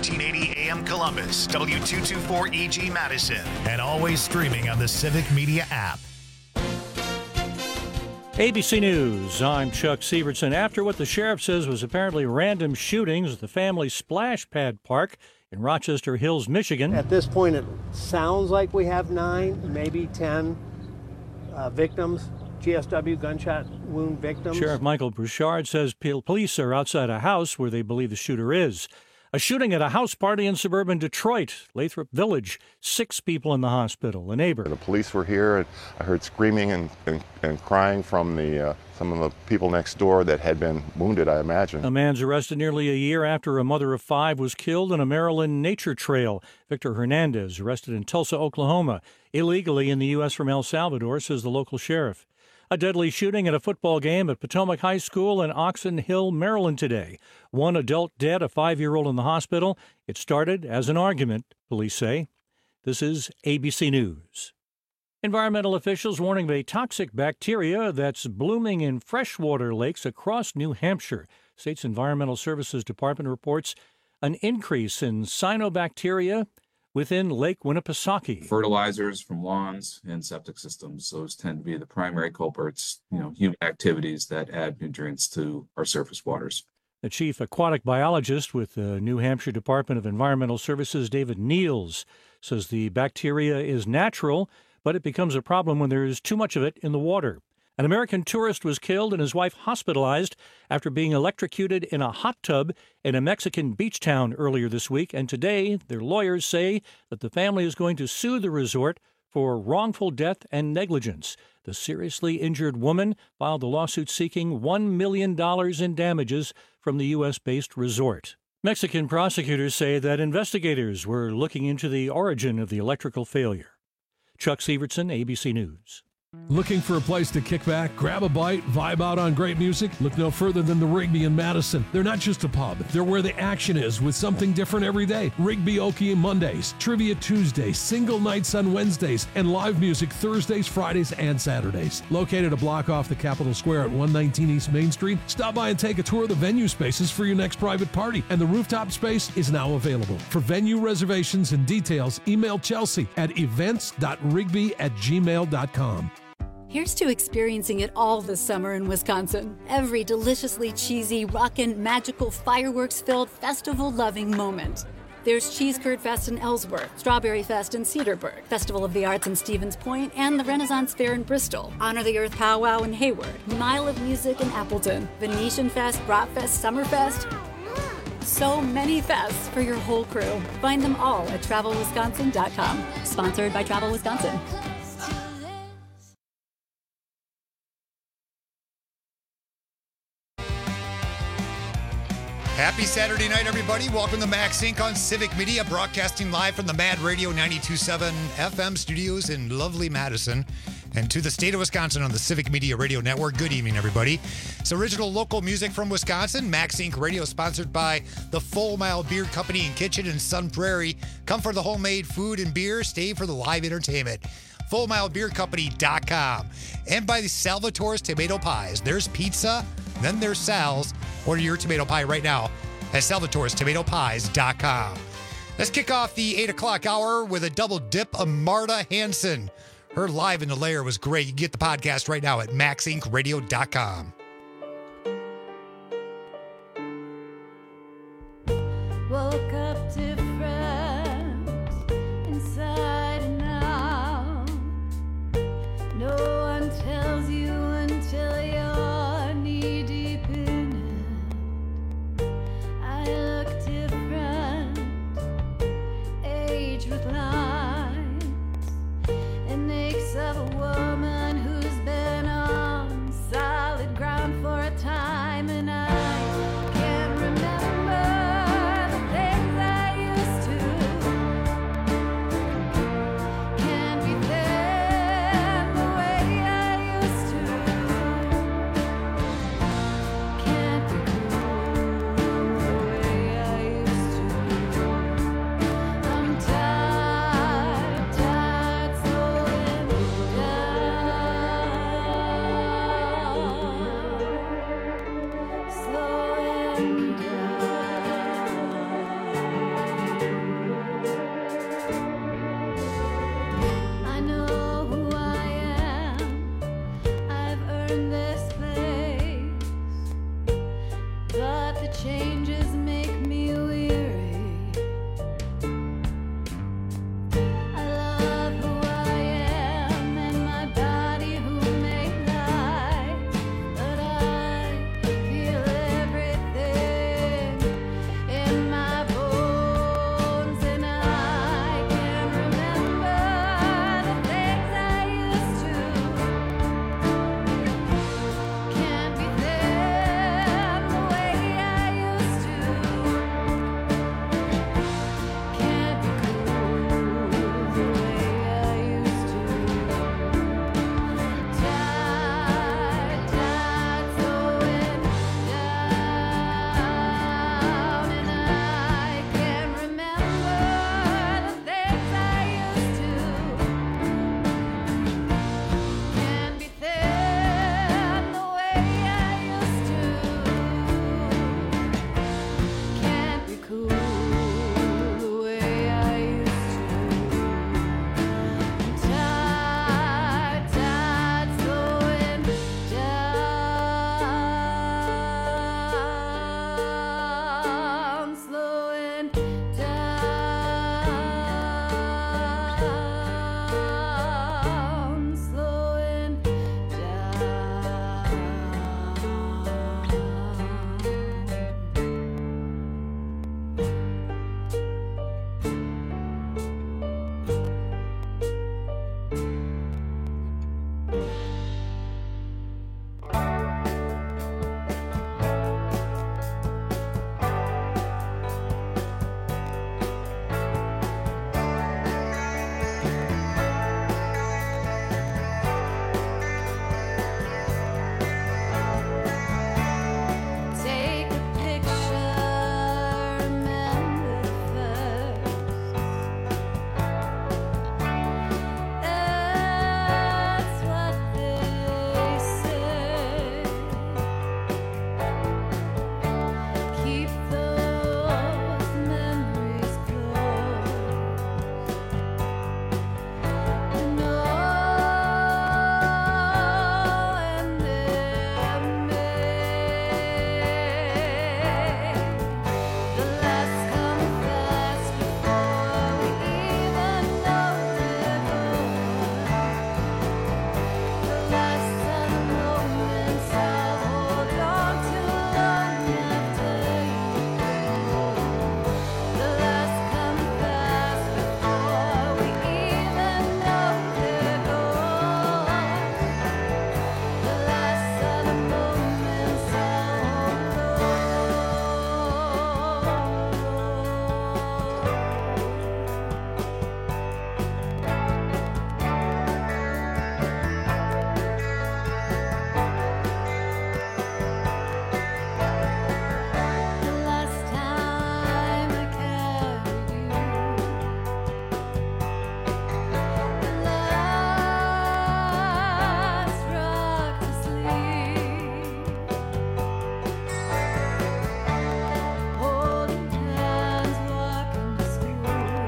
1480 AM Columbus, W224EG Madison, and always streaming on the Civic Media app. ABC News, I'm Chuck Sievertson. After what the sheriff says was apparently random shootings at the family splash pad park in Rochester Hills, Michigan. At this point, it sounds like we have 9, maybe 10 victims, GSW gunshot wound victims. Sheriff Michael Bouchard says police are outside a house where they believe the shooter is. A shooting at a house party in suburban Detroit, Lathrop Village. 6 people in the hospital. A neighbor. The police were here, and I heard screaming and crying from some of the people next door that had been wounded, I imagine. A man's arrested nearly a year after a mother of 5 was killed in a Maryland nature trail. Victor Hernandez, arrested in Tulsa, Oklahoma, illegally in the U.S. from El Salvador, says the local sheriff. A deadly shooting at a football game at Potomac High School in Oxon Hill, Maryland today. 1 adult dead, a 5-year-old in the hospital. It started as an argument, police say. This is ABC News. Environmental officials warning of a toxic bacteria that's blooming in freshwater lakes across New Hampshire. State's Environmental Services Department reports an increase in cyanobacteria within Lake Winnipesaukee. Fertilizers from lawns and septic systems, those tend to be the primary culprits, human activities that add nutrients to our surface waters. The chief aquatic biologist with the New Hampshire Department of Environmental Services, David Niels, says the bacteria is natural, but it becomes a problem when there is too much of it in the water. An American tourist was killed and his wife hospitalized after being electrocuted in a hot tub in a Mexican beach town earlier this week. And today, their lawyers say that the family is going to sue the resort for wrongful death and negligence. The seriously injured woman filed the lawsuit seeking $1 million in damages from the U.S.-based resort. Mexican prosecutors say that investigators were looking into the origin of the electrical failure. Chuck Sievertson, ABC News. Looking for a place to kick back, grab a bite, vibe out on great music? Look no further than the Rigby in Madison. They're not just a pub, they're where the action is with something different every day. Rigby Okie Mondays, Trivia Tuesdays, single nights on Wednesdays, and live music Thursdays, Fridays, and Saturdays. Located a block off the Capitol Square at 119 East Main Street, stop by and take a tour of the venue spaces for your next private party, and the rooftop space is now available. For venue reservations and details, email Chelsea at events.rigby@gmail.com. Here's to experiencing it all this summer in Wisconsin. Every deliciously cheesy, rockin', magical, fireworks-filled, festival-loving moment. There's Cheese Curd Fest in Ellsworth, Strawberry Fest in Cedarburg, Festival of the Arts in Stevens Point, and the Renaissance Fair in Bristol, Honor the Earth Powwow in Hayward, Mile of Music in Appleton, Venetian Fest, Bratfest, Summerfest. So many fests for your whole crew. Find them all at TravelWisconsin.com. Sponsored by Travel Wisconsin. Happy Saturday night, everybody. Welcome to Max Inc. on Civic Media, broadcasting live from the Mad Radio 92.7 FM studios in lovely Madison and to the state of Wisconsin on the Civic Media Radio Network. Good evening, everybody. It's original local music from Wisconsin. Max Inc. Radio, sponsored by the Full Mile Beer Company and Kitchen in Sun Prairie. Come for the homemade food and beer. Stay for the live entertainment. FullMileBeerCompany.com. And by the Salvatore's Tomato Pies. There's pizza, then there's Sal's. Order your tomato pie right now at Salvatore'sTomatoPies.com. Let's kick off the 8 o'clock hour with a double dip of Marta Hanson. Her Live in the Lair was great. You can get the podcast right now at MaxIncRadio.com. Woke up different inside and out. No one tells you until you're knee deep in it. I look different, age with lines, and makes of a woman who's been on solid ground for a time, and I can't remember the things I used down, slowing Take a picture, remember first. That's what they say. Keep those memories close. And they're made. The last come fast before we even know they're gone. The last of the moments I'll hold on to long after you go. The last come fast before we even know they're gone. The last of the moments I'll The last time I carried you, the last rock to sleep, holding hands, walking to school.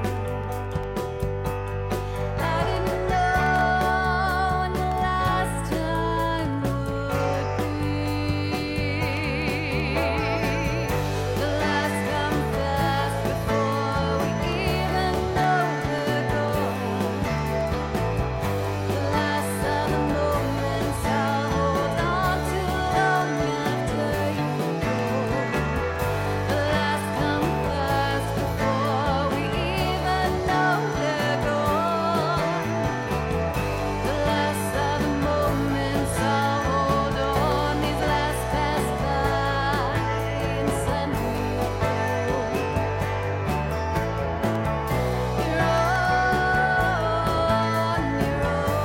I didn't know when the last time would be. The last come fast before we even know they're gone. The last of the moments I'll hold on to long after you go. The last come fast before we even know they're gone. The last of the moments I'll hold on. These last pass by and send me home. You're on your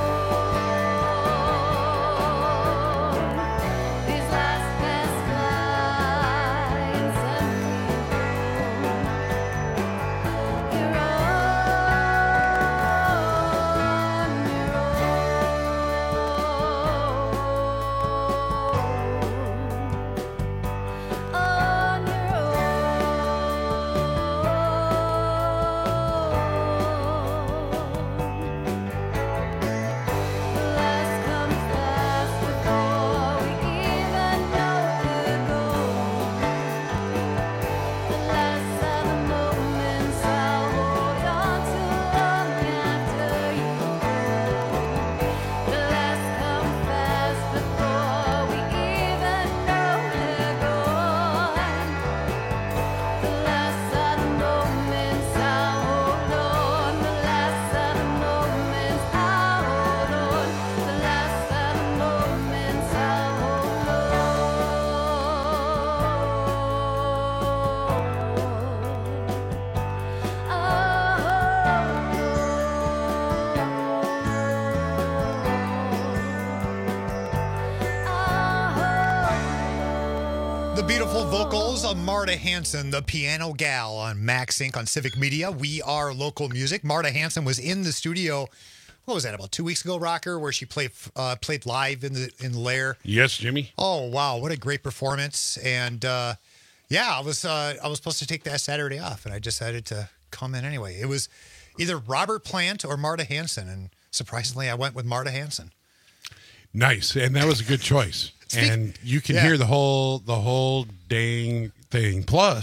own. These last pass by and send me home. You're on The beautiful vocals of Marta Hanson, the piano gal on Max Inc. on Civic Media. We are local music. Marta Hanson was in the studio. What was that, about 2 weeks ago, Rocker, where she played live in the lair? Yes, Jimmy. Oh wow, what a great performance! And yeah, I was supposed to take that Saturday off, and I decided to come in anyway. It was either Robert Plant or Marta Hanson, and surprisingly, I went with Marta Hanson. Nice, and that was a good choice. And you can hear the whole dang thing. Plus,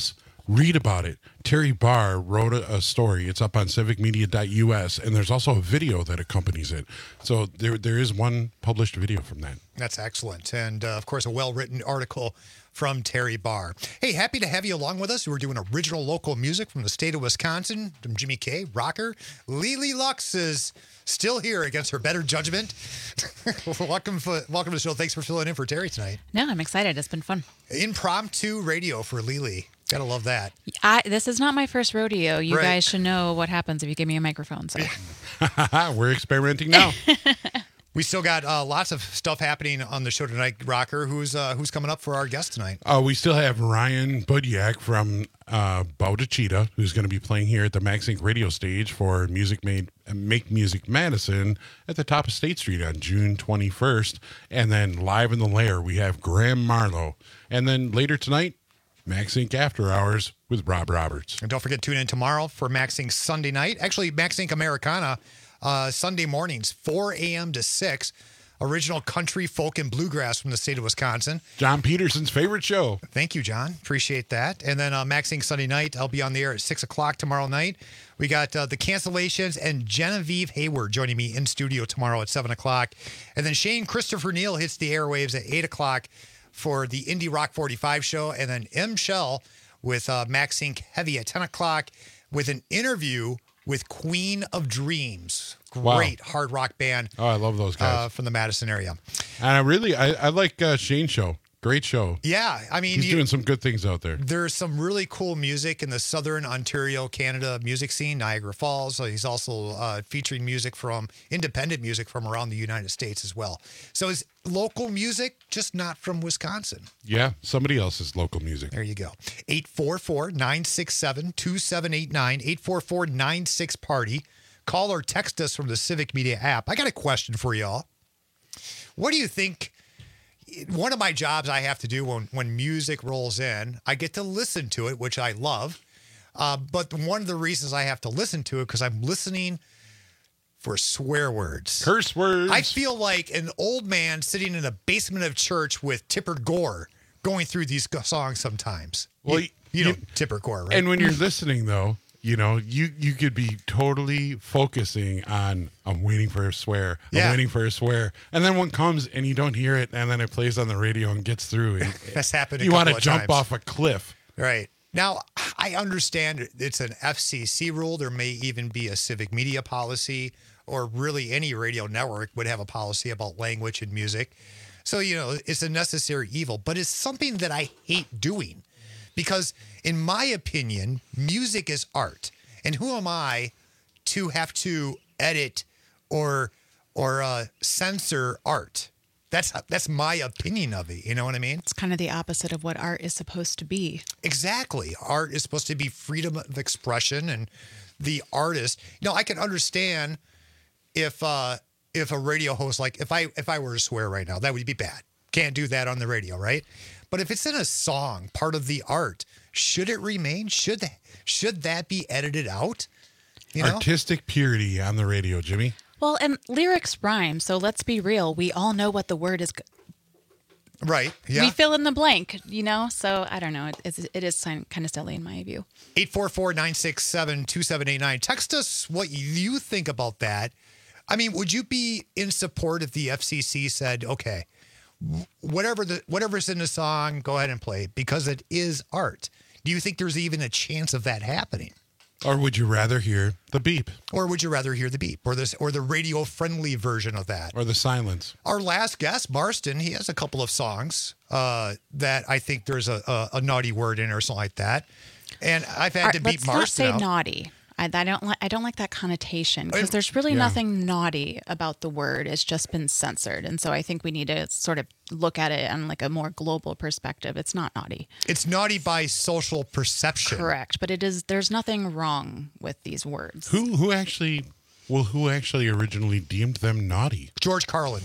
read about it. Terry Barr wrote a story. It's up on civicmedia.us, and there's also a video that accompanies it. So there is one published video from that. That's excellent. And, of course, a well-written article from Terry Barr. Hey, happy to have you along with us. We're doing original local music from the state of Wisconsin. From Jimmy K, rocker. Lily Lux is still here against her better judgment. Welcome to the show. Thanks for filling in for Terry tonight. No, I'm excited. It's been fun. Impromptu radio for Lily. Gotta love that. This is not my first rodeo. You guys should know what happens if you give me a microphone. So we're experimenting now. We still got lots of stuff happening on the show tonight, Rocker. Who's coming up for our guest tonight? We still have Ryan Budyak from Bowdachita, who's going to be playing here at the Max Inc. radio stage for Make Music Madison at the top of State Street on June 21st. And then live in the Lair, we have Graham Marlowe. And then later tonight, Max Inc. After Hours with Rob Roberts. And don't forget, tune in tomorrow for Max Inc. Sunday night. Actually, Max Inc. Americana, Sunday mornings, 4 a.m. to 6. Original country, folk, and bluegrass from the state of Wisconsin. John Peterson's favorite show. Thank you, John. Appreciate that. And then Max Inc. Sunday night, I'll be on the air at 6 o'clock tomorrow night. We got the Cancellations and Genevieve Hayward joining me in studio tomorrow at 7 o'clock. And then Shane Christopher Neal hits the airwaves at 8 o'clock for the Indie Rock 45 show. And then M. Shell with Max Inc. Heavy at 10 o'clock with an interview with Queen of Dreams. Great hard rock band. Oh, I love those guys. From the Madison area. And I like Shane's show. Great show. Yeah, I mean, he's doing some good things out there. There's some really cool music in the Southern Ontario, Canada music scene, Niagara Falls. So he's also featuring music from independent music from around the United States as well. So it's local music, just not from Wisconsin. Yeah, somebody else's local music. There you go. 844-967-2789, 844-96-PARTY. Call or text us from the Civic Media app. I got a question for y'all. What do you think? One of my jobs I have to do when music rolls in, I get to listen to it, which I love. But one of the reasons I have to listen to it because I'm listening for swear words. Curse words. I feel like an old man sitting in the basement of church with Tipper Gore going through these songs sometimes. Well, you know Tipper Gore, right? And when you're listening, though, you know, you could be totally focusing on, I'm waiting for a swear. I'm waiting for a swear. And then one comes and you don't hear it, and then it plays on the radio and gets through. And that's happened You want to jump off a cliff. Right. Now, I understand it's an FCC rule. There may even be a civic media policy, or really any radio network would have a policy about language and music. So, you know, it's a necessary evil, but it's something that I hate doing. Because in my opinion, music is art. And who am I to have to edit or censor art? That's my opinion of it. You know what I mean? It's kind of the opposite of what art is supposed to be. Exactly. Art is supposed to be freedom of expression, and the artist. You know, I can understand if a radio host, like if I were to swear right now, that would be bad. Can't do that on the radio, right? But if it's in a song, part of the art, should it remain? Should that be edited out? You know? Artistic purity on the radio, Jimmy. Well, and lyrics rhyme, so let's be real. We all know what the word is. Right. Yeah. We fill in the blank, you know? So I don't know. It is kind of silly in my view. 844-967-2789. Text us what you think about that. I mean, would you be in support if the FCC said, okay, whatever's in the song, go ahead and play it because it is art? Do you think there's even a chance of that happening? Or would you rather hear the beep? Or would you rather hear the beep or the radio-friendly version of that? Or the silence? Our last guest, Marston, he has a couple of songs that I think there's a naughty word in or something like that. And I've had to beat Marston Let's not say out. naughty. I don't like that connotation because there's really nothing naughty about the word. It's just been censored. And so I think we need to sort of look at it on like a more global perspective. It's not naughty. It's naughty by social perception. Correct. But there's nothing wrong with these words. Who actually originally deemed them naughty? George Carlin.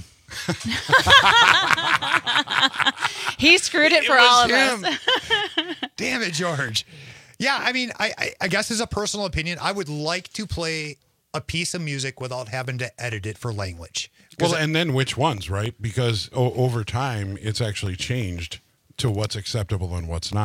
He screwed it for all of us. Damn it, George. Yeah, I mean, I guess as a personal opinion, I would like to play a piece of music without having to edit it for language. Well, and then which ones, right? Because over time, it's actually changed to what's acceptable and what's not.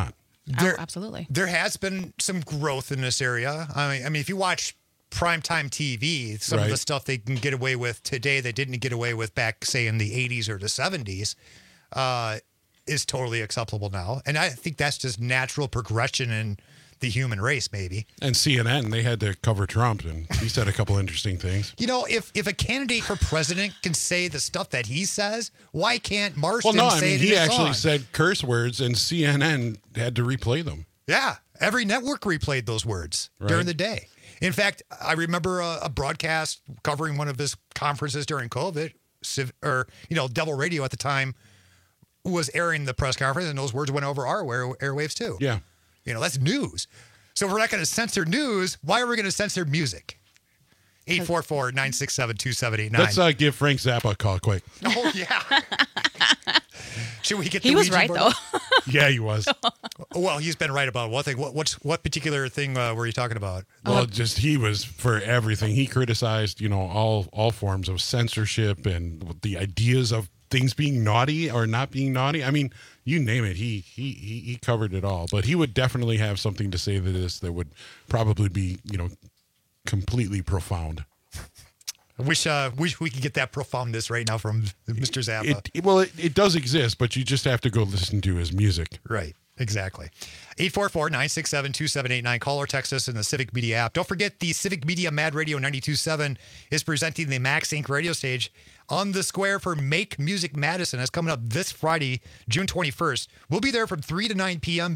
Absolutely. There has been some growth in this area. I mean, if you watch primetime TV, some of the stuff they can get away with today they didn't get away with back, say, in the 80s or the 70s, is totally acceptable now. And I think that's just natural progression in the human race, maybe. And CNN, they had to cover Trump, and he said a couple interesting things. You know, if a candidate for president can say the stuff that he says, why can't Marston Well, no, say I mean, it he in his actually song? said curse words, and CNN had to replay them. Yeah, every network replayed those words during the day. In fact, I remember a broadcast covering one of his conferences during COVID, Devil Radio at the time was airing the press conference, and those words went over our airwaves too. Yeah. You know, that's news. So if we're not going to censor news, why are we going to censor music? 844-967-2789. Let's give Frank Zappa a call quick. Oh, yeah. Should we get the He was Ouija right, board though. out? Yeah, he was. Well, he's been right about one thing. What particular thing were you talking about? Well, just he was for everything. He criticized, all forms of censorship and the ideas of things being naughty or not being naughty. I mean, you name it. He covered it all. But he would definitely have something to say to this that would probably be, completely profound. I wish we could get that profoundness right now from Mr. Zappa. It does exist, but you just have to go listen to his music. Right. Exactly. 844-967-2789. Call or text us in the Civic Media app. Don't forget the Civic Media Mad Radio 92.7 is presenting the Max Inc. radio stage on the square for Make Music Madison. That's coming up this Friday, June 21st. We'll be there from 3 to 9 p.m.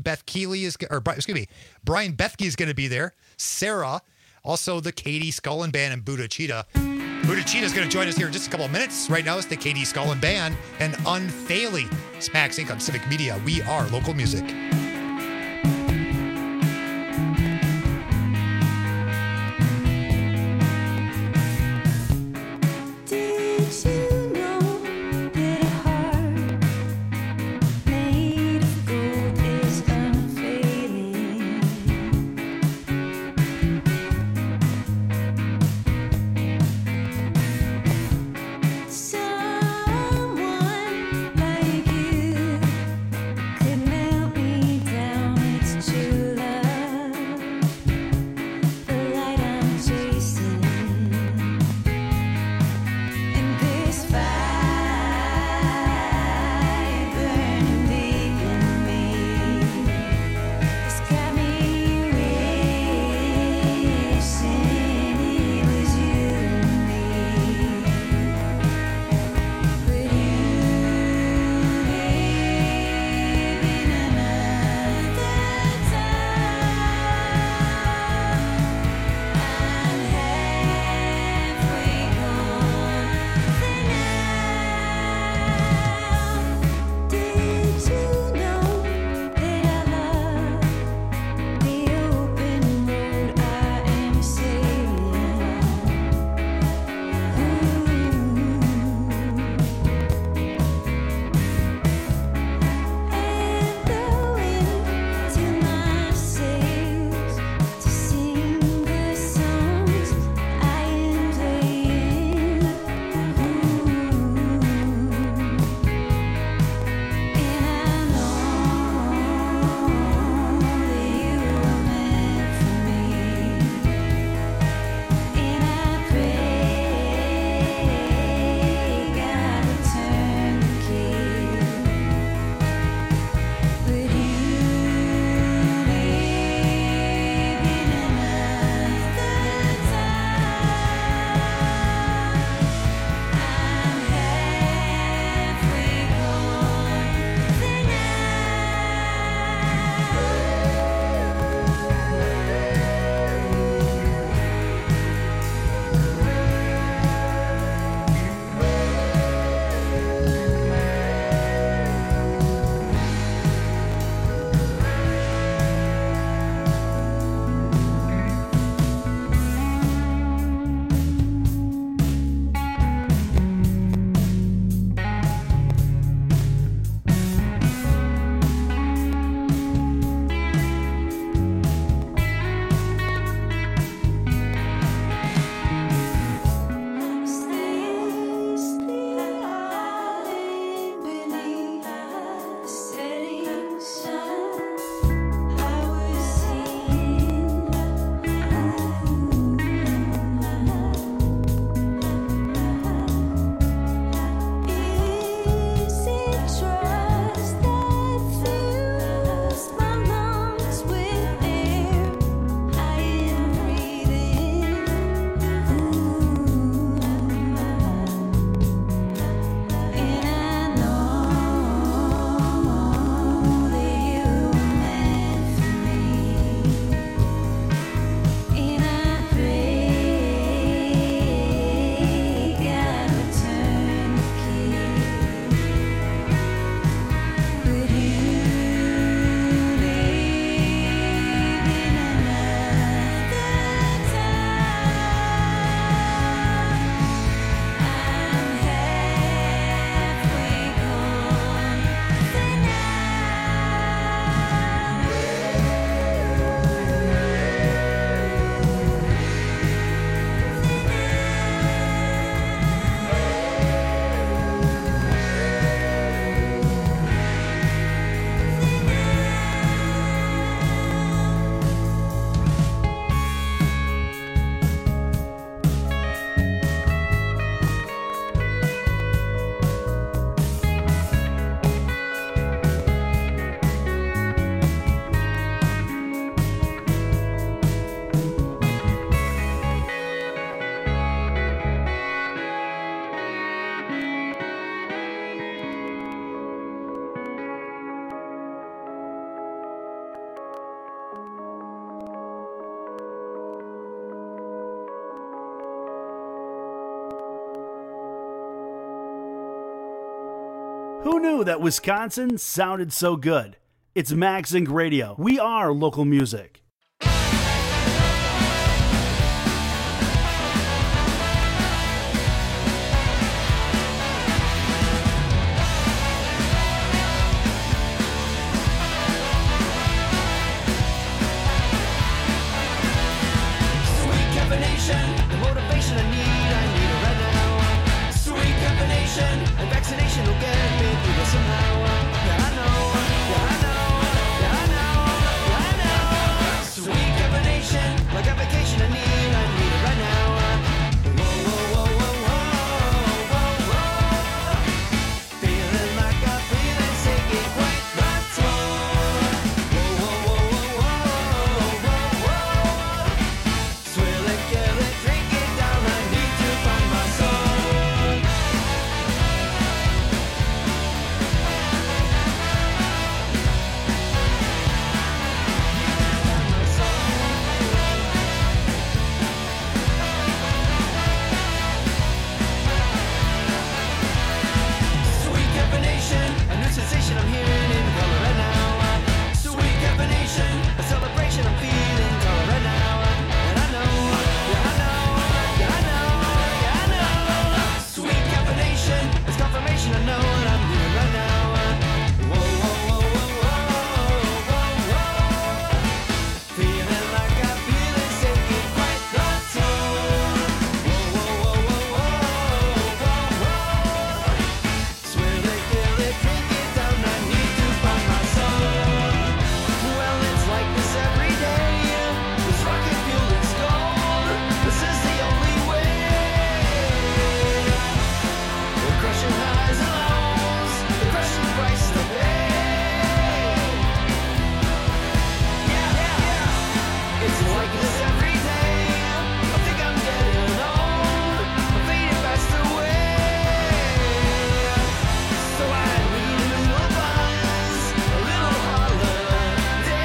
Brian Bethke is going to be there. Sarah, also the Katie Scullin Band and Buddha Cheetah. Buddha Cheetah is going to join us here in just a couple of minutes. Right now, it's the Katie Scullin Band and Unfailing. It's Max Inc. on Civic Media. We are local music. Someone like you could melt me Who knew that Wisconsin sounded so good? It's MagZinc Radio. We are local music. The motivation I need it right now. Sweet combination, and vaccination will get me through this somehow. Yeah, I know, yeah, I know, yeah, I know, yeah, I know. Sweet combination, like a vacation I need it right now. Whoa, whoa, whoa, whoa, whoa, whoa, whoa. Feeling like I'm feeling taking quite the toll. Whoa, whoa, whoa, whoa, whoa, whoa, whoa. Swill it, kill it, drink it down. I need to find my soul. Sweet combination, a new sensation I'm hearing in color right now. Sweet combination, a celebration I'm feeling color right now. And I know, yeah, I know, yeah, I know, yeah, I know. Sweet combination, it's confirmation I know what I'm doing right now. Whoa, whoa, whoa, whoa, whoa, whoa, whoa. Feeling like I'm feeling taking quite the toll. Whoa, whoa, whoa, whoa, whoa, whoa, whoa. Swill it, kill it, drink it down. I need to find my soul. Well, it's like this every day. This rocket fuel is gold. This is the only way. We're crushing highs and lows. The crushing price to pay. Yeah, yeah, yeah. It's like this every day. I think I'm getting old. I'm fading fast away. So I need a little buzz, a little holiday.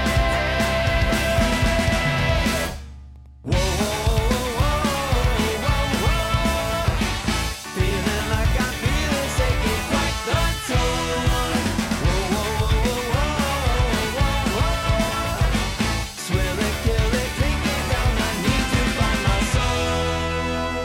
Whoa, whoa, whoa, whoa, whoa. Feeling like I'm feeling taking quite the toll. Whoa, whoa, whoa, whoa, whoa, whoa. Swill it, kill it, drink it down. I need to find my soul.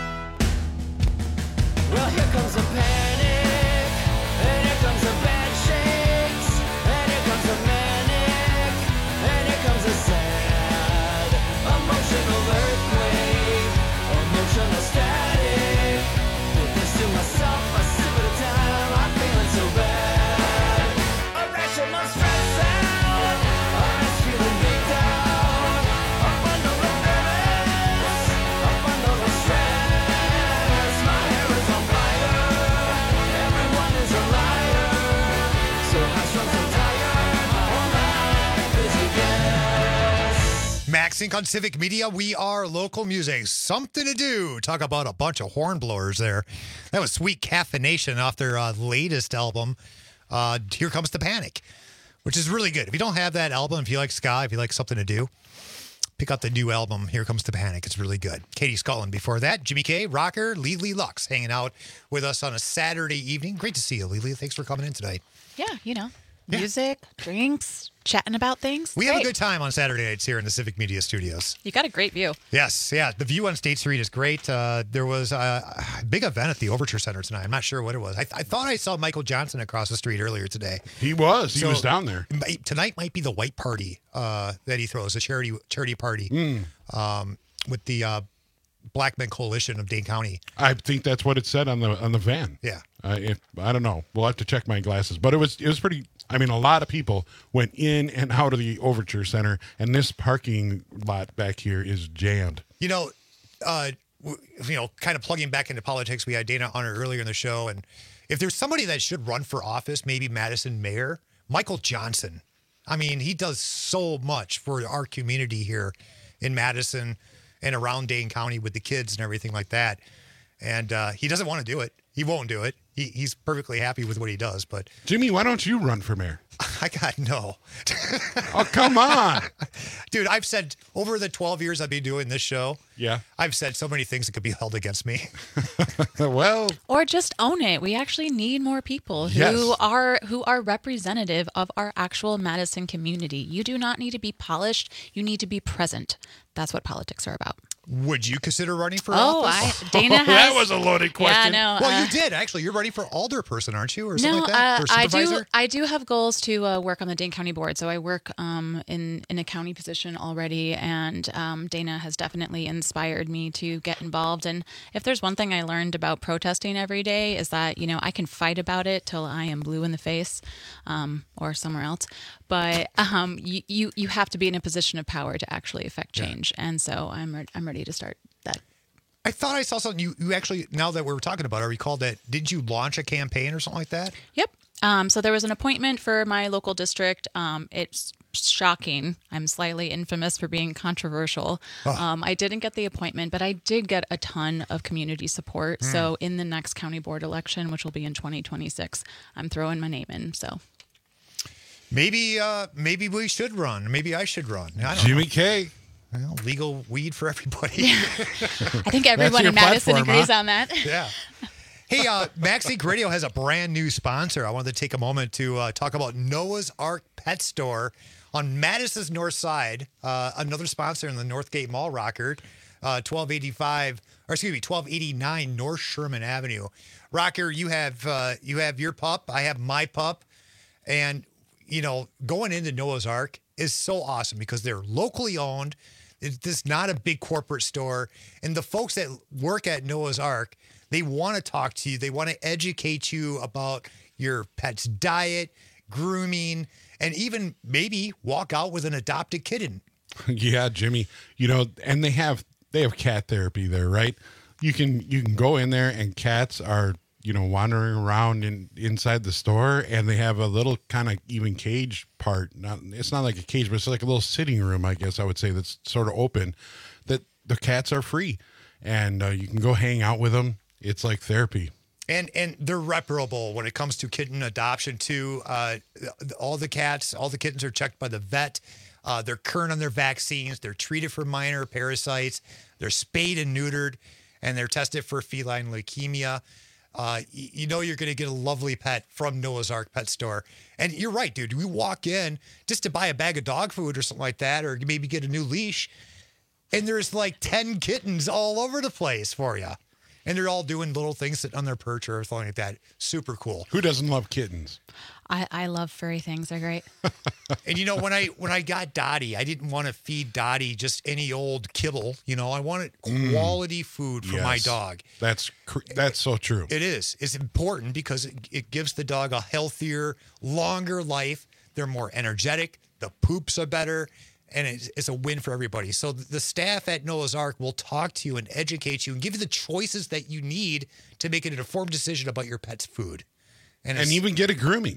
Well, here comes a panic, and here comes a bad shakes, and here comes a manic, and here comes a sad, emotional earthquake, emotional static. Put this to myself, a sip at a time. I'm feeling so bad. Irrational stress out, I'm feeling big down. Up under the nervous, up under the stress. My hair is on fire, everyone is a liar. So high-strung, so tired, my whole life is a guess. MagZinc on Civic Media. We are local music. Something to do. Talk about a bunch of horn blowers there. That was Sweet Caffeination off their latest album, Here Comes the Panic, which is really good. If you don't have that album, if you like ska, if you like something to do, pick up the new album, Here Comes the Panic. It's really good. Katie Scullin before that. Jimmy K, rocker, Lily Lux hanging out with us on a Saturday evening. Great to see you, Lily. Thanks for coming in tonight. Yeah, music, drinks, chatting about things. We have a Great. good time on Saturday nights here in the Civic Media Studios. You got a great view. Yes, yeah. The view on State Street is great. There was a big event at the Overture Center tonight. I'm not sure what it was. I thought I saw Michael Johnson across the street earlier today. He was. He was down there. Tonight might be the white party that he throws, a charity party with the Black Men Coalition of Dane County. I think that's what it said on the van. Yeah. I don't know. We'll have to check my glasses. But it was pretty. I mean, a lot of people went in and out of the Overture Center, and this parking lot back here is jammed. Kind of plugging back into politics, we had Dana on earlier in the show, and if there's somebody that should run for office, maybe Madison mayor, Michael Johnson. I mean, he does so much for our community here in Madison and around Dane County with the kids and everything like that. And he doesn't want to do it. He won't do it. He's perfectly happy with what he does. But Jimmy, why don't you run for mayor? I got no. Oh, come on. Dude, I've said over the 12 years I've been doing this show, Yeah. I've said so many things that could be held against me. Well, Or just own it. We actually need more people who Yes. are representative of our actual Madison community. You do not need to be polished. You need to be present. That's what politics are about. Would you consider running for Oh, office? Dana has. that was a loaded question. Yeah, no. Well, you did actually. You're running for alderperson, aren't you, or something No, like that? Or supervisor? I do have goals to work on the Dane County Board. So I work in a county position already, and Dana has definitely inspired me to get involved. And if there's one thing I learned about protesting every day is that I can fight about it till I am blue in the face, or somewhere else. But you have to be in a position of power to actually affect change, and so I'm ready to start that. I thought I saw something. You actually, now that we were talking about it, I recall that. Did you launch a campaign or something like that? Yep. So there was an appointment for my local district. It's shocking. I'm slightly infamous for being controversial. I didn't get the appointment, but I did get a ton of community support. So in the next county board election, which will be in 2026, I'm throwing my name in. So Maybe we should run. Maybe I should run. I don't Jimmy know. K. Well, legal weed for everybody. I think everyone your in Madison platform, agrees huh? on that. Yeah. Hey, MaxInc Radio has a brand new sponsor. I wanted to take a moment to talk about Noah's Ark Pet Store on Madison's north side. Another sponsor in the Northgate Mall, Rocker, 1289 North Sherman Avenue. Rocker, you have your pup. I have my pup, and going into Noah's Ark is so awesome because they're locally owned. It's not a big corporate store, and the folks that work at Noah's Ark, they want to talk to you. They want to educate you about your pet's diet, grooming, and even maybe walk out with an adopted kitten. Yeah, Jimmy. And they have cat therapy there, right? You can go in there and cats are wandering around inside the store, and they have a little kind of even cage part. It's not like a cage, but it's like a little sitting room, I guess I would say, that's sort of open. That the cats are free, and you can go hang out with them. It's like therapy. And they're reparable when it comes to kitten adoption too. All the kittens are checked by the vet. They're current on their vaccines. They're treated for minor parasites. They're spayed and neutered, and they're tested for feline leukemia. You're going to get a lovely pet from Noah's Ark Pet Store. And you're right, dude. We walk in just to buy a bag of dog food or something like that, or maybe get a new leash, and there's like 10 kittens all over the place for you. And they're all doing little things, sitting on their perch or something like that. Super cool. Who doesn't love kittens? I love furry things. They're great. And when I got Dottie, I didn't want to feed Dottie just any old kibble. I wanted quality food for my dog. That's so true. It is. It's important because it gives the dog a healthier, longer life. They're more energetic. The poops are better. And it's a win for everybody. So the staff at Noah's Ark will talk to you and educate you and give you the choices that you need to make an informed decision about your pet's food. And even get a grooming.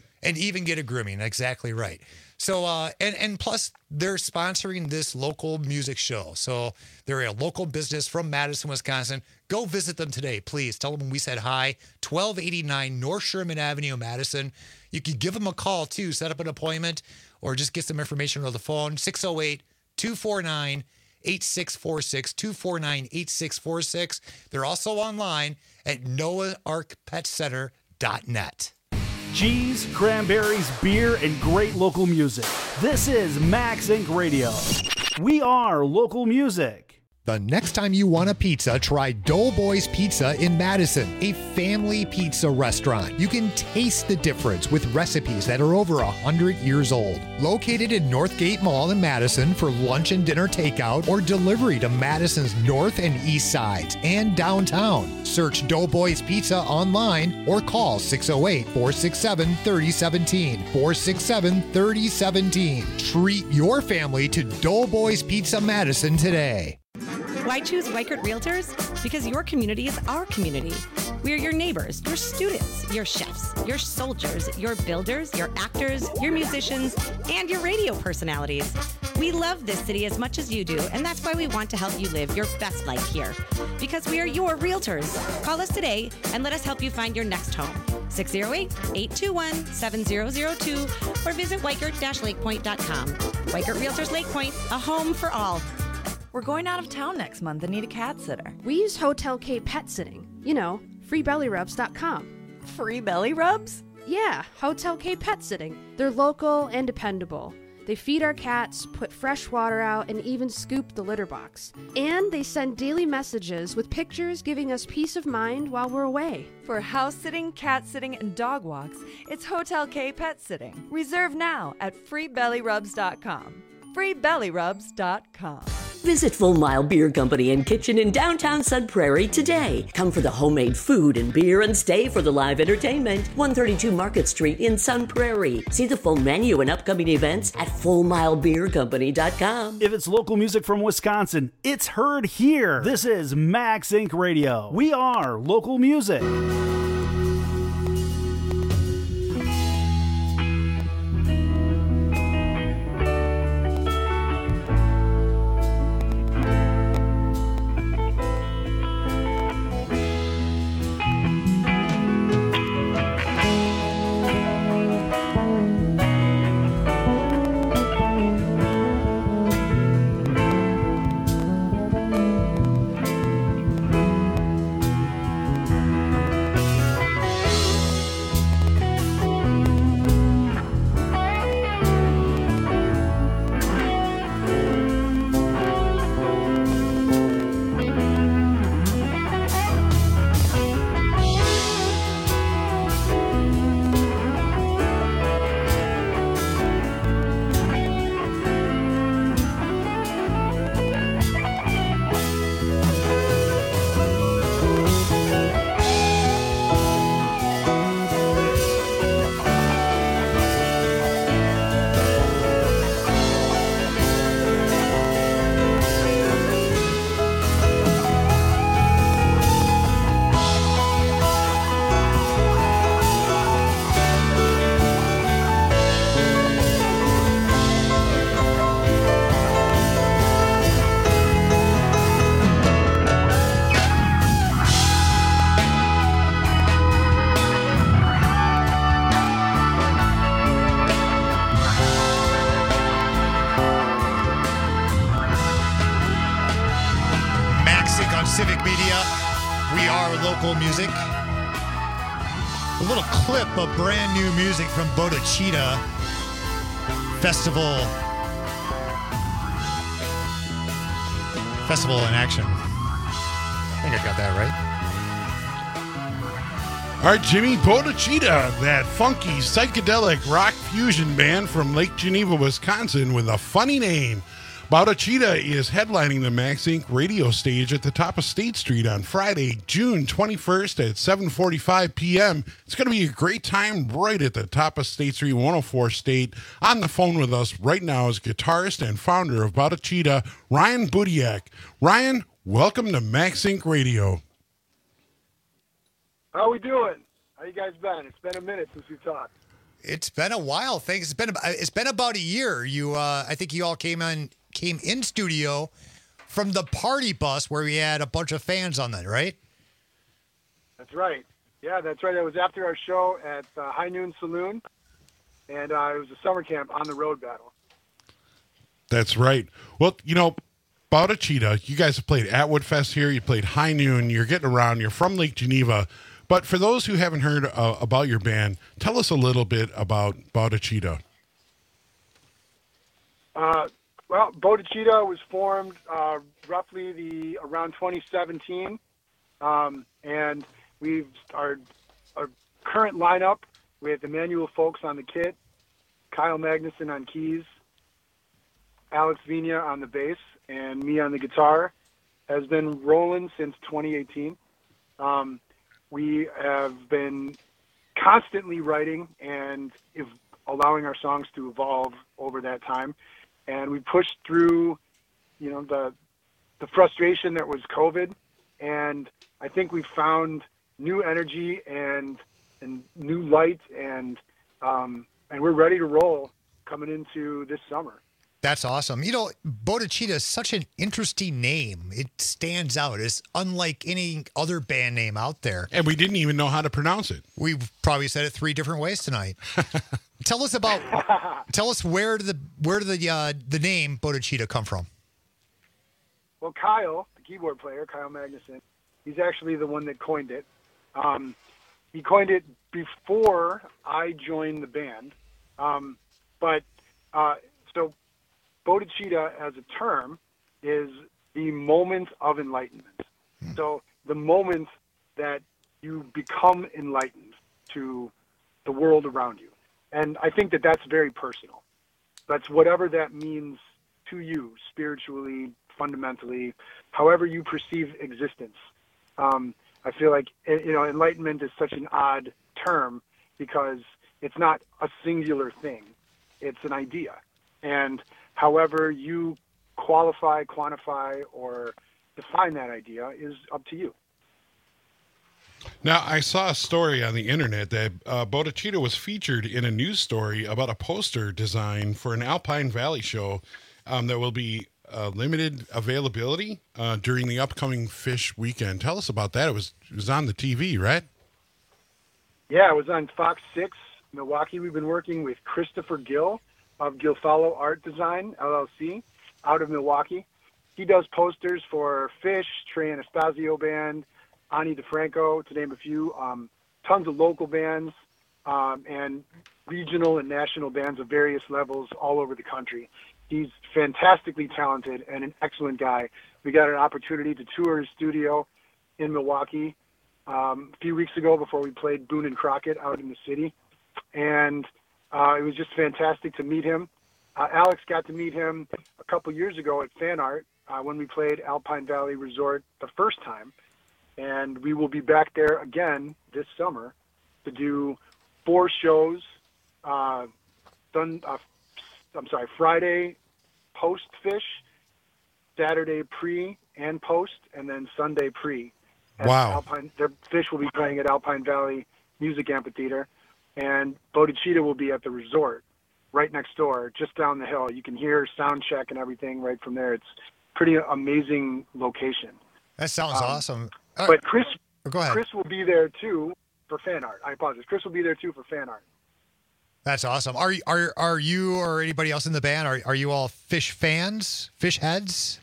Exactly right. So, and plus, they're sponsoring this local music show. So they're a local business from Madison, Wisconsin. Go visit them today, please. Tell them we said hi. 1289 North Sherman Avenue, Madison. You can give them a call, too. Set up an appointment or just get some information on the phone. 608-249-8646, 249-8646. They're also online at noaharkpetcenter.net. Cheese, cranberries, beer, and great local music. This is MaxInc Radio. We are local music. The next time you want a pizza, try Doughboys Pizza in Madison, a family pizza restaurant. You can taste the difference with recipes that are over 100 years old. Located in Northgate Mall in Madison for lunch and dinner takeout or delivery to Madison's north and east sides and downtown. Search Doughboys Pizza online or call 608-467-3017. 467-3017. Treat your family to Doughboys Pizza Madison today. Why choose Weichert Realtors? Because your community is our community. We are your neighbors, your students, your chefs, your soldiers, your builders, your actors, your musicians, and your radio personalities. We love this city as much as you do, and that's why we want to help you live your best life here. Because we are your realtors. Call us today and let us help you find your next home. 608-821-7002 or visit Weichert-lakepoint.com. Weichert Realtors Lake Point, a home for all. We're going out of town next month and need a cat sitter. We use Hotel K Pet Sitting. You know, freebellyrubs.com. Free belly rubs? Yeah, Hotel K Pet Sitting. They're local and dependable. They feed our cats, put fresh water out, and even scoop the litter box. And they send daily messages with pictures giving us peace of mind while we're away. For house sitting, cat sitting, and dog walks, it's Hotel K Pet Sitting. Reserve now at freebellyrubs.com. freebellyrubs.com. Visit Full Mile Beer Company and Kitchen in downtown Sun Prairie today. Come for the homemade food and beer and stay for the live entertainment. 132 Market Street in Sun Prairie. See the full menu and upcoming events at FullMileBeerCompany.com. If it's local music from Wisconsin, it's heard here. This is Max Inc. Radio. We are local music. Civic Media. We are local music. A little clip of brand new music from Bodhicitta Festival in action. I think I got that right. All right, Jimmy, Bodhicitta, that funky psychedelic rock fusion band from Lake Geneva, Wisconsin, with a funny name. Bodhicitta is headlining the Max Inc. radio stage at the top of State Street on Friday, June 21st at 7:45 p.m. It's going to be a great time right at the top of State Street, 104 State. On the phone with us right now is guitarist and founder of Bodhicitta, Ryan Budiak. Ryan, welcome to Max Inc. Radio. How we doing? How you guys been? It's been a minute since we talked. It's been a while. Thanks. It's been about a year. I think you all came in studio from the party bus where we had a bunch of fans on that, right? That's right. Yeah, that's right. It was after our show at High Noon Saloon, and it was a summer camp on the road battle. That's right. Well, Bodhicitta, you guys have played Atwood Fest here. You played High Noon. You're getting around. You're from Lake Geneva. But for those who haven't heard about your band, tell us a little bit about Bodhicitta. Well, Bodhicitta was formed roughly around 2017, and we've our current lineup with Emmanuel Folks on the kit, Kyle Magnuson on keys, Alex Vina on the bass, and me on the guitar has been rolling since 2018. We have been constantly writing and allowing our songs to evolve over that time. And we pushed through, the the frustration that was COVID, and I think we found new energy and new light, and we're ready to roll coming into this summer. That's awesome. You know, Bodhicitta is such an interesting name. It stands out. It's unlike any other band name out there. And we didn't even know how to pronounce it. We've probably said it 3 different ways tonight. Tell us where did the name Bodhicitta come from? Well, Kyle, the keyboard player, Kyle Magnuson, he's actually the one that coined it. He coined it before I joined the band. So Bodhicitta as a term is the moment of enlightenment. So the moment that you become enlightened to the world around you. And I think that that's very personal. That's whatever that means to you spiritually, fundamentally, however you perceive existence. I feel like, enlightenment is such an odd term because it's not a singular thing. It's an idea. And however you qualify, quantify, or define that idea is up to you. Now, I saw a story on the internet that Bodhicitta was featured in a news story about a poster design for an Alpine Valley show that will be limited availability during the upcoming Phish weekend. Tell us about that. It was on the TV, right? Yeah, it was on Fox 6, Milwaukee. We've been working with Christopher Gill of Gilfalo Art Design, LLC, out of Milwaukee. He does posters for Phish, Trey Anastasio Band, Ani DeFranco, to name a few, tons of local bands, and regional and national bands of various levels all over the country. He's fantastically talented and an excellent guy. We got an opportunity to tour his studio in Milwaukee a few weeks ago before we played Boone and Crockett out in the city. And it was just fantastic to meet him. Alex got to meet him a couple years ago at Fan Art when we played Alpine Valley Resort the first time. And we will be back there again this summer to do 4 shows. Friday post-Phish, Saturday pre and post, and then Sunday pre. Wow. Phish will be playing at Alpine Valley Music Amphitheater, and Bodhicitta will be at the resort right next door, just down the hill. You can hear sound check and everything right from there. It's pretty amazing location. That sounds awesome. But Chris, go ahead. Chris will be there too for Fan Art. I apologize. Chris will be there too for Fan Art. That's awesome. Are you or anybody else in the band? Are you all Phish fans? Phish heads?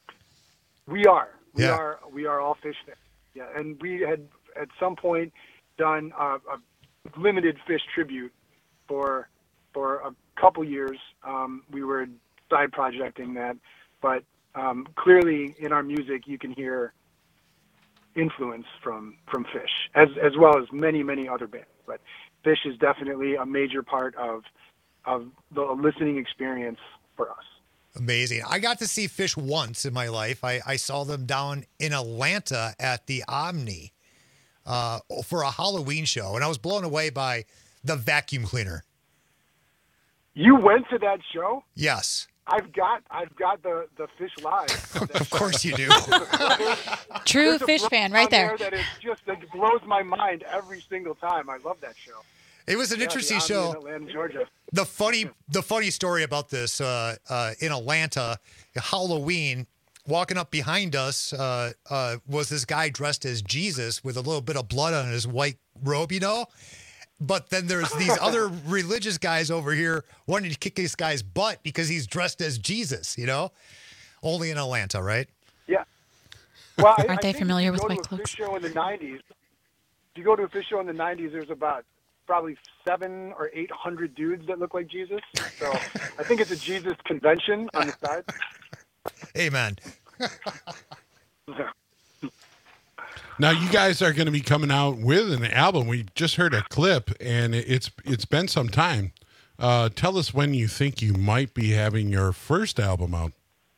We are. We Yeah. are. We are all Phish fans. Yeah, and we had at some point done a limited Phish tribute for a couple years. We were side projecting that, but clearly in our music you can hear influence from Phish, as well as many other bands. But Phish is definitely a major part of the listening experience for us. Amazing. I got to see Phish once in my life. I saw them down in Atlanta at the Omni for a Halloween show, and I was blown away by the vacuum cleaner. You went to that show? Yes. I've got the Phish Live. Of course you do. True There's a Phish book fan right on there. That it blows my mind every single time. I love that show. It was an interesting the Omni show. in Atlanta, Georgia. The funny story about this in Atlanta, Halloween, walking up behind us was this guy dressed as Jesus with a little bit of blood on his white robe, But then there's these other religious guys over here wanting to kick this guy's butt because he's dressed as Jesus, Only in Atlanta, right? Yeah. Well, Aren't they familiar with white clothes? cloaks? If you go to a Phish show in the 90s, there's about probably 700 or 800 dudes that look like Jesus. So I think it's a Jesus convention on the side. Amen. Now, you guys are going to be coming out with an album. We just heard a clip, and it's been some time. Tell us when you think you might be having your first album out.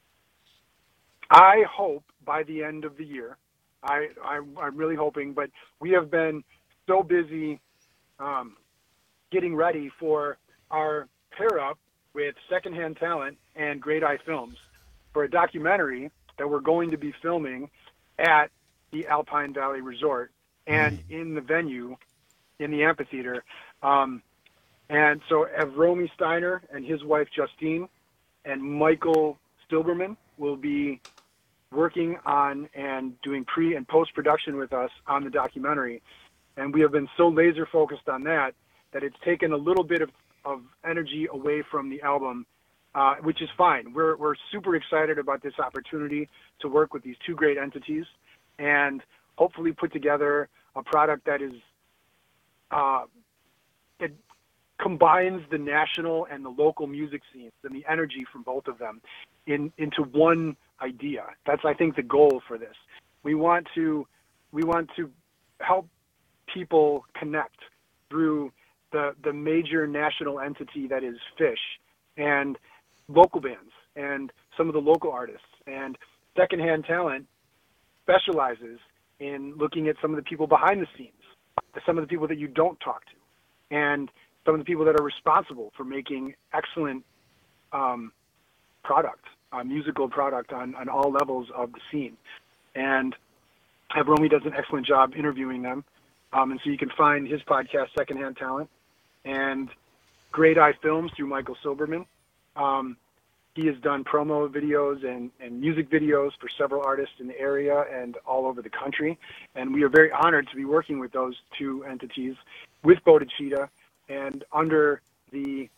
I hope by the end of the year. I'm really hoping, but we have been so busy getting ready for our pair up with Secondhand Talent and Great Eye Films for a documentary that we're going to be filming at the Alpine Valley Resort and in the venue, in the amphitheater. And so Romy Steiner and his wife Justine and Michael Silberman will be working on and doing pre and post production with us on the documentary. And we have been so laser focused on that it's taken a little bit of energy away from the album, which is fine. We're super excited about this opportunity to work with these two great entities and hopefully put together a product that is it combines the national and the local music scenes and the energy from both of them into one idea. That's, I think, the goal for this. We want to help people connect through the major national entity that is Phish and local bands and some of the local artists. And Secondhand Talent specializes in looking at some of the people behind the scenes, some of the people that you don't talk to, and some of the people that are responsible for making excellent musical product on all levels of the scene. And Romy does an excellent job interviewing them. And so you can find his podcast, Secondhand Talent, and Great Eye Films through Michael Silberman. He has done promo videos and music videos for several artists in the area and all over the country. And we are very honored to be working with those two entities with Bodhicitta and under the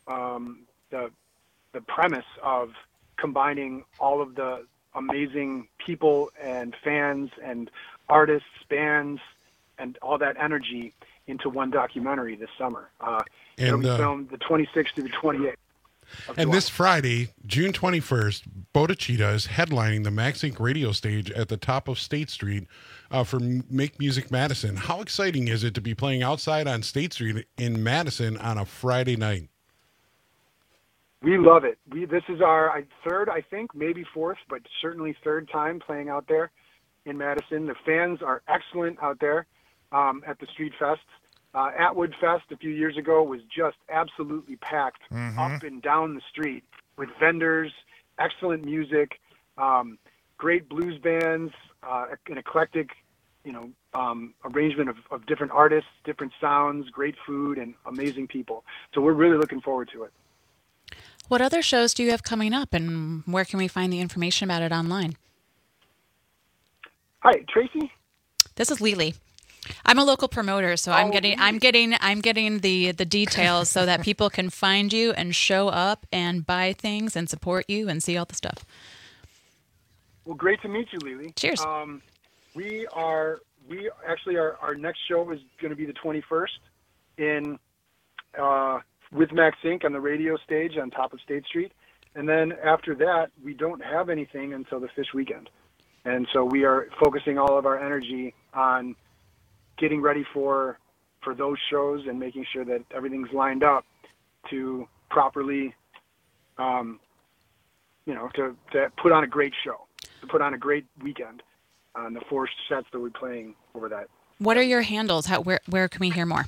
premise of combining all of the amazing people and fans and artists, bands, and all that energy into one documentary this summer. It'll be filmed the 26th to the 28th. And this Friday, June 21st, Bodhicitta is headlining the Max Inc. radio stage at the top of State Street for Make Music Madison. How exciting is it to be playing outside on State Street in Madison on a Friday night? We love it. This is our third, I think, maybe fourth, but certainly third time playing out there in Madison. The fans are excellent out there at the Street Fest. Atwood Fest a few years ago was just absolutely packed up and down the street with vendors, excellent music, great blues bands, an eclectic, arrangement of different artists, different sounds, great food, and amazing people. So we're really looking forward to it. What other shows do you have coming up, and where can we find the information about it online? Hi, Tracy. This is Lily. I'm a local promoter, so I'm getting the details so that people can find you and show up and buy things and support you and see all the stuff. Well, great to meet you, Lily. Cheers. Our next show is going to be the 21st with Max Inc. on the radio stage on top of State Street. And then after that, we don't have anything until the Phish weekend. And so we are focusing all of our energy on getting ready for those shows and making sure that everything's lined up to properly, to put on a great show, to put on a great weekend on the 4 sets that we're playing over that. What are your handles? Where can we hear more?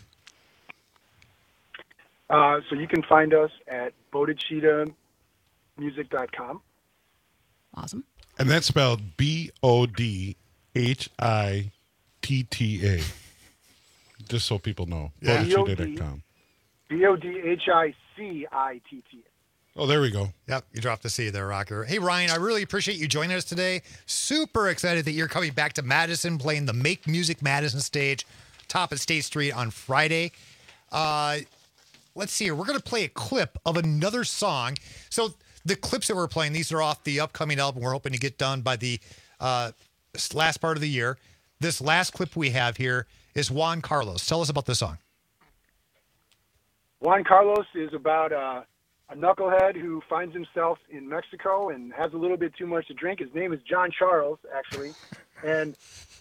So you can find us at bodhicittamusic.com. Awesome. And that's spelled Bodhitta. Just so people know. Yeah. Bodhicitta.com. Bodhicitta. Oh, there we go. Yep, you dropped the C there, Rocker. Hey, Ryan, I really appreciate you joining us today. Super excited that you're coming back to Madison, playing the Make Music Madison stage, top of State Street on Friday. Let's see here. We're going to play a clip of another song. So the clips that we're playing, these are off the upcoming album we're hoping to get done by the last part of the year. This last clip we have here is Juan Carlos. Tell us about this song. Juan Carlos is about a knucklehead who finds himself in Mexico and has a little bit too much to drink. His name is John Charles, actually. And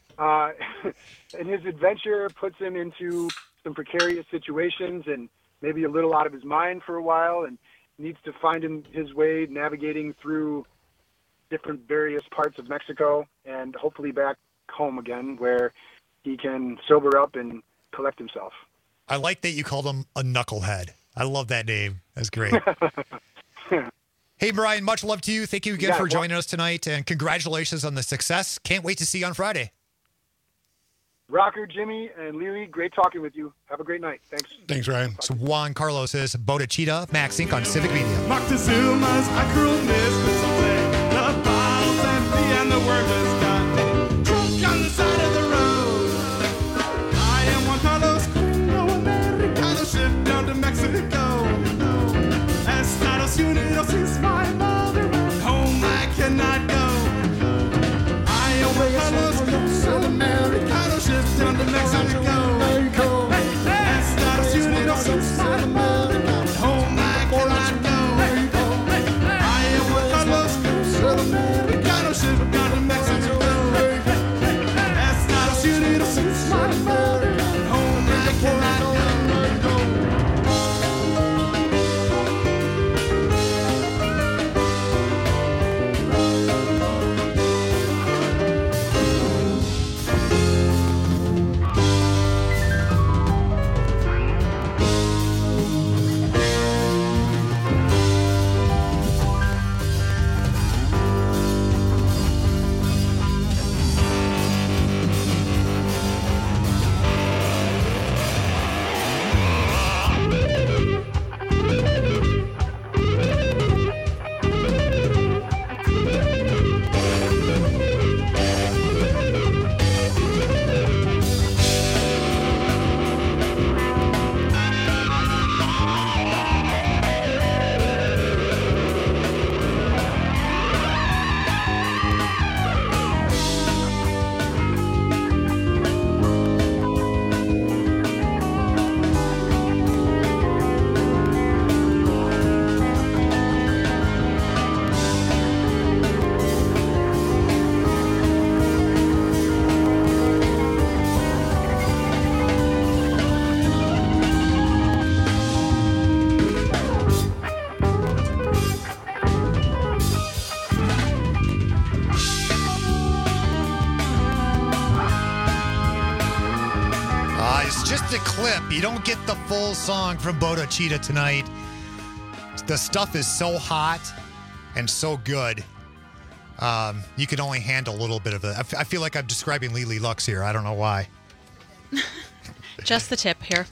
his adventure puts him into some precarious situations and maybe a little out of his mind for a while, and needs to find his way navigating through different various parts of Mexico and hopefully back home again where he can sober up and collect himself. I like that you called him a knucklehead. I love that name. That's great. Hey, Brian, much love to you. Thank you again Yeah, for well- joining us tonight, and congratulations on the success. Can't wait to see you on Friday. Rocker, Jimmy, and Lily, great talking with you. Have a great night. Thanks. Thanks, Ryan. So Juan Carlos is Bodachita, Max Inc. on Civic Media. Moctezuma's a cruel mistress away. The bottle's empty and the worm is gone. Drunk on the side of the road. I am Juan Carlos, no Americano, ship down to Mexico. Estados Unidos is my mother. Home I cannot go. I am Juan Carlos, no Americano, ship down to Mexico. Estados Unidos is my mother. Home I cannot go. I am Juan Carlos, Americano, ship down to Mexico. Estados Unidos is my mother. Home I cannot go. It's just a clip. You don't get the full song from Bodachita tonight. The stuff is so hot and so good. You can only handle a little bit of it. I feel like I'm describing Lily Lux here. I don't know why. Just the tip here.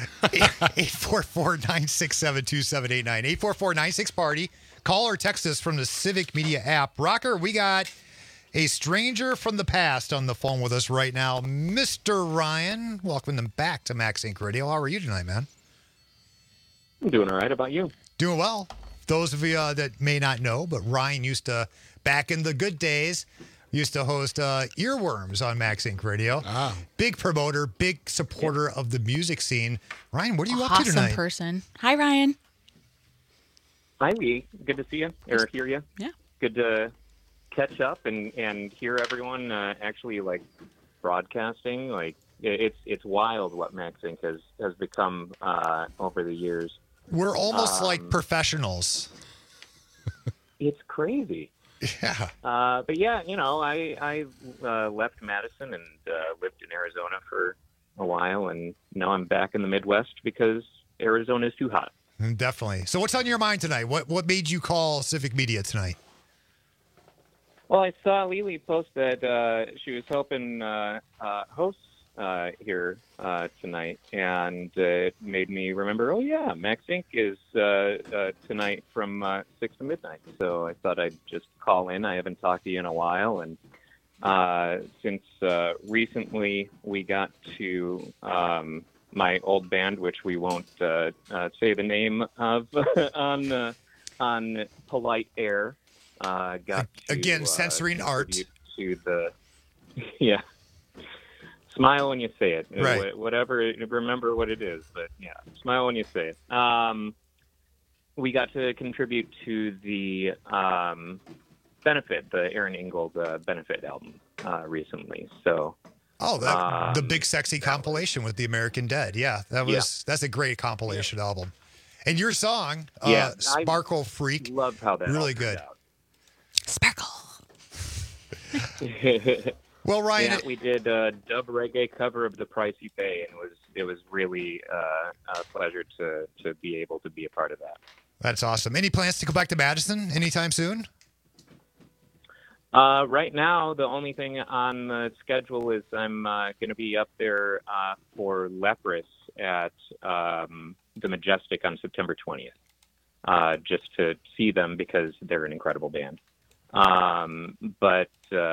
844-967-2789. 844-96-PARTY. Call or text us from the Civic Media app. Rocker, we got a stranger from the past on the phone with us right now. Mr. Ryan, welcome them back to Max Inc. Radio. How are you tonight, man? I'm doing all right. How about you? Doing well. Those of you that may not know, but Ryan used to, back in the good days, used to host Earworms on Max Inc. Radio. Big promoter, big supporter of the music scene. Ryan, what are you up to tonight? Awesome person. Hi, Ryan. Hi, Lee. Good to see you or hear you. Yeah. Good to catch up and hear everyone actually like broadcasting. Like it's wild what Max Inc. has become over the years. We're almost like professionals. It's crazy. Yeah. But yeah, you know, I left Madison and lived in Arizona for a while, and now I'm back in the Midwest because Arizona is too hot. Definitely. So what's on your mind tonight? What made you call Civic Media tonight? Well, I saw Lily post that she was helping hosts here tonight, and it made me remember, oh, yeah, Max Inc. is tonight from 6 to midnight. So I thought I'd just call in. I haven't talked to you in a while, and since recently we got to my old band, which we won't say the name of on polite air, got to, again censoring art to the yeah. Smile when you say it. Right. Whatever. Remember what it is, but yeah, smile when you say it. We got to contribute to the benefit, the Aaron Ingold benefit album recently. So. The Big Sexy compilation with the American Dead. Yeah, that's a great compilation album. And your song, Sparkle Freak, loved how that really good. Sparkle. Well, Ryan, we did a dub reggae cover of The Price You Pay, and it was really a pleasure to be able to be a part of that. That's awesome. Any plans to go back to Madison anytime soon? Right now, the only thing on the schedule is I'm going to be up there for Leprous at the Majestic on September 20th, just to see them because they're an incredible band. But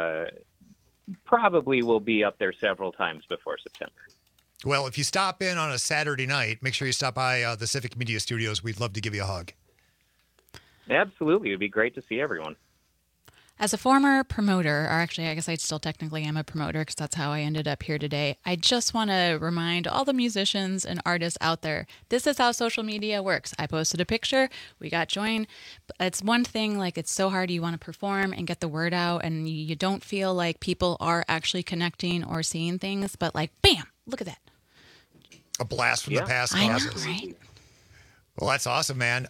probably will be up there several times before September. Well, if you stop in on a Saturday night, make sure you stop by the Civic Media Studios. We'd love to give you a hug. Absolutely. It would be great to see everyone. As a former promoter, or actually, I guess I still technically am a promoter because that's how I ended up here today. I just want to remind all the musicians and artists out there, this is how social media works. I posted a picture, we got joined. It's one thing, like it's so hard. You want to perform and get the word out, and you don't feel like people are actually connecting or seeing things, but like, bam, look at that. A blast from the past. I know, causes. right? Well, that's awesome, man.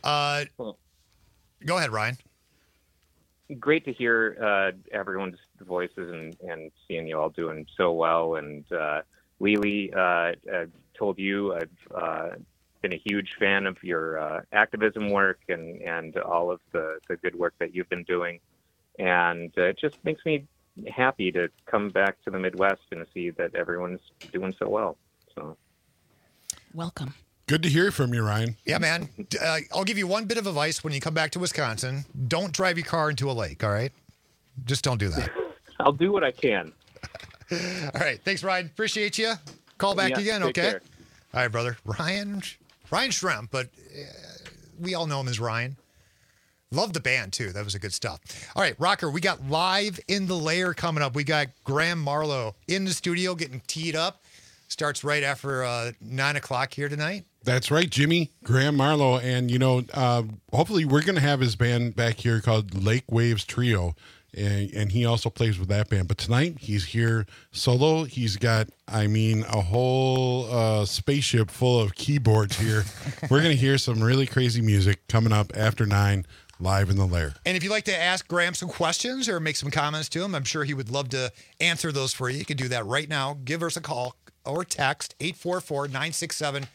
Go ahead, Ryan. Great to hear everyone's voices and seeing you all doing so well. And Lily, I've told you I've been a huge fan of your activism work and all of the good work that you've been doing. And it just makes me happy to come back to the Midwest and see that everyone's doing so well. So, welcome. Good to hear from you, Ryan. Yeah, man. I'll give you one bit of advice when you come back to Wisconsin. Don't drive your car into a lake, all right? Just don't do that. I'll do what I can. All right. Thanks, Ryan. Appreciate you. Call back Yeah, again, take okay? care. All right, brother. Ryan Schremp, but we all know him as Ryan. Love the band, too. That was a good stuff. All right, Rocker, we got Live in the Lair coming up. We got Graham Marlowe in the studio getting teed up. Starts right after 9 o'clock here tonight. That's right, Jimmy, Graham Marlowe. And, hopefully we're going to have his band back here called Lake Waves Trio. And he also plays with that band. But tonight he's here solo. He's got, a whole spaceship full of keyboards here. We're going to hear some really crazy music coming up after 9, Live in the Lair. And if you'd like to ask Graham some questions or make some comments to him, I'm sure he would love to answer those for you. You can do that right now. Give us a call or text 844-967-2789,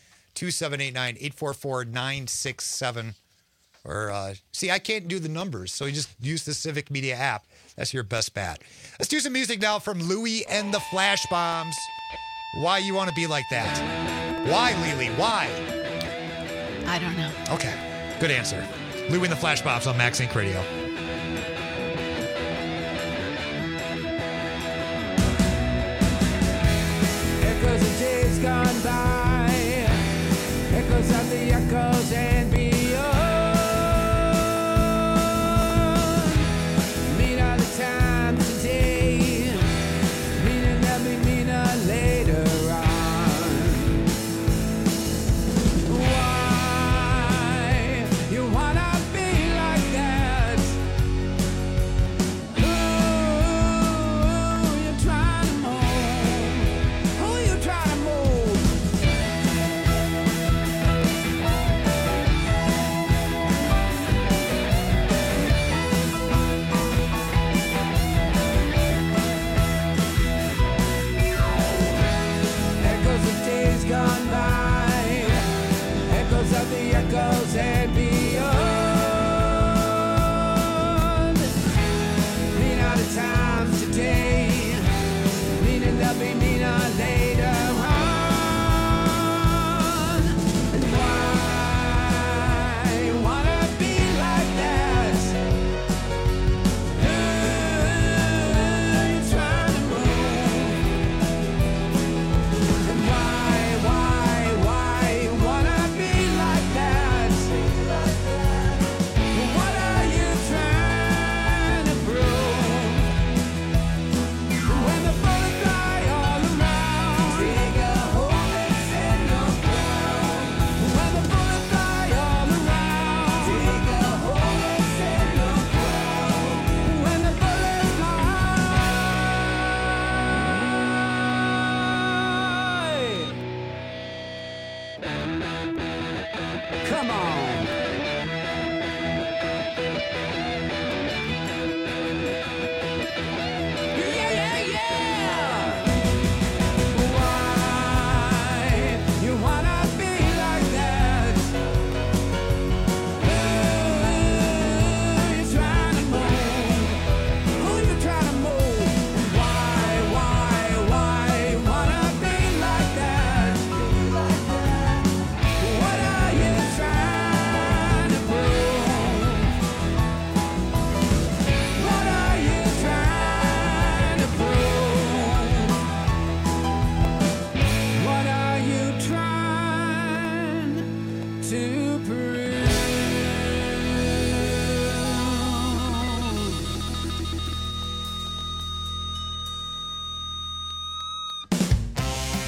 844-967. Or, see, I can't do the numbers, so you just use the Civic Media app. That's your best bet. Let's do some music now from Louie and the Flash Bombs. Why you want to be like that? Why, Lily? Why? I don't know. Okay, good answer. Louie and the Flash Bombs on Max Inc. Radio. Echoes of days gone by, echoes of the echoes and beyond. Meaner the time today, meaner that be meaner later on. Why you wanna be like that? Who you trying to mold? Who you trying to mold?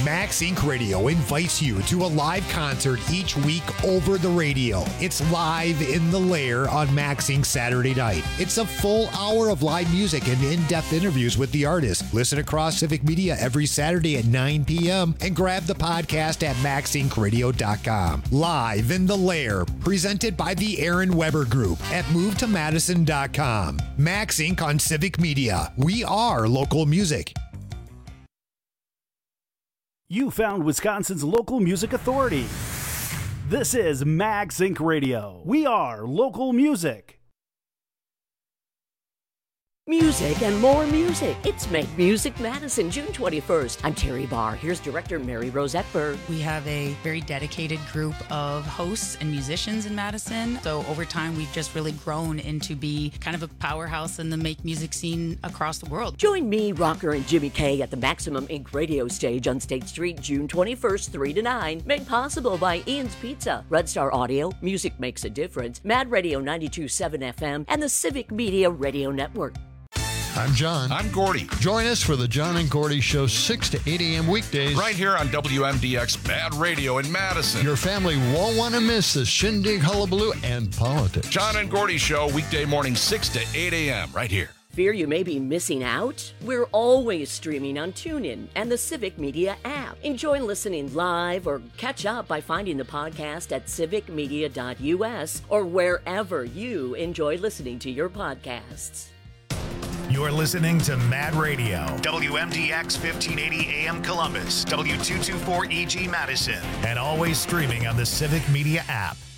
Max Inc. Radio invites you to a live concert each week over the radio. It's Live in the Lair on Max Inc. Saturday night. It's a full hour of live music and in-depth interviews with the artist. Listen across Civic Media every Saturday at 9 p.m. and grab the podcast at maxincradio.com. Live in the Lair, presented by the Aaron Weber Group at movetomadison.com. Max Inc. on Civic Media. We are local music. You found Wisconsin's local music authority. This is Max Inc. Radio. We are local music. Music and more music. It's Make Music Madison, June 21st. I'm Terry Barr. Here's director Mary Rose Eckberg. We have a very dedicated group of hosts and musicians in Madison. So over time, we've just really grown into be kind of a powerhouse in the make music scene across the world. Join me, Rocker, and Jimmy K at the Maximum Inc. radio stage on State Street, June 21st, 3 to 9. Made possible by Ian's Pizza, Red Star Audio, Music Makes a Difference, Mad Radio 92.7 FM, and the Civic Media Radio Network. I'm John. I'm Gordy. Join us for the John and Gordy Show 6 to 8 a.m. weekdays. Right here on WMDX Bad Radio in Madison. Your family won't want to miss the shindig, hullabaloo, and politics. John and Gordy Show weekday morning 6 to 8 a.m. right here. Fear you may be missing out? We're always streaming on TuneIn and the Civic Media app. Enjoy listening live or catch up by finding the podcast at civicmedia.us or wherever you enjoy listening to your podcasts. You're listening to Mad Radio, WMDX 1580 AM Columbus, W224 EG Madison, and always streaming on the Civic Media app.